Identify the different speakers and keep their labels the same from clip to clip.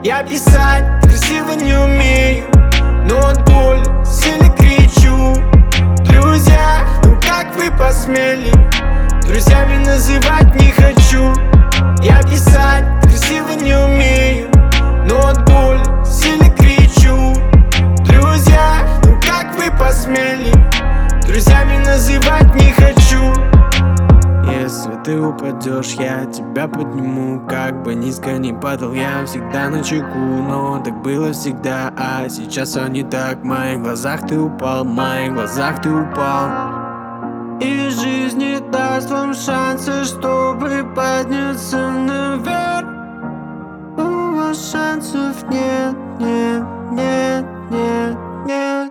Speaker 1: Я писать красиво не умею, но от боли сильно кричу. Друзья, ну как вы посмели? Друзьями называть не хочу. Я писать красиво не умею, но от боли сильно кричу. Друзья, ну как вы посмели? Друзьями называть не хочу. Если ты упадешь, я тебя подниму. Как бы низко ни падал, я всегда на чеку. Но так было всегда, а сейчас все не так. В моих глазах ты упал, в моих глазах ты упал. И жизнь не даст вам шанса, чтобы подняться наверх. У вас шансов нет, нет, нет, нет, нет.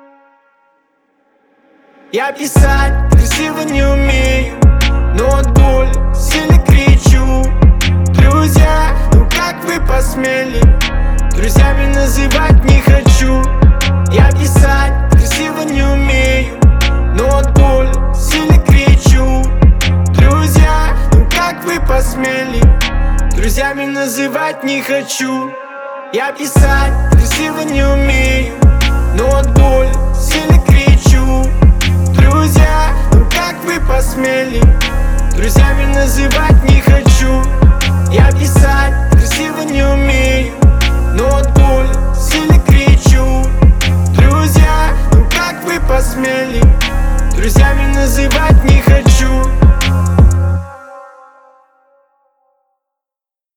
Speaker 1: Я писать красиво не умею, но от боли сильно кричу. Друзья, ну как вы посмели? Друзьями называть не хочу. Я писать красиво не умею, но от боли сильно кричу. Друзья, ну как вы посмели? Друзьями называть не хочу. Я писать красиво не умею, но от боли сильно кричу. Друзья, ну как вы посмели? Друзьями называть не хочу. Я писать красиво не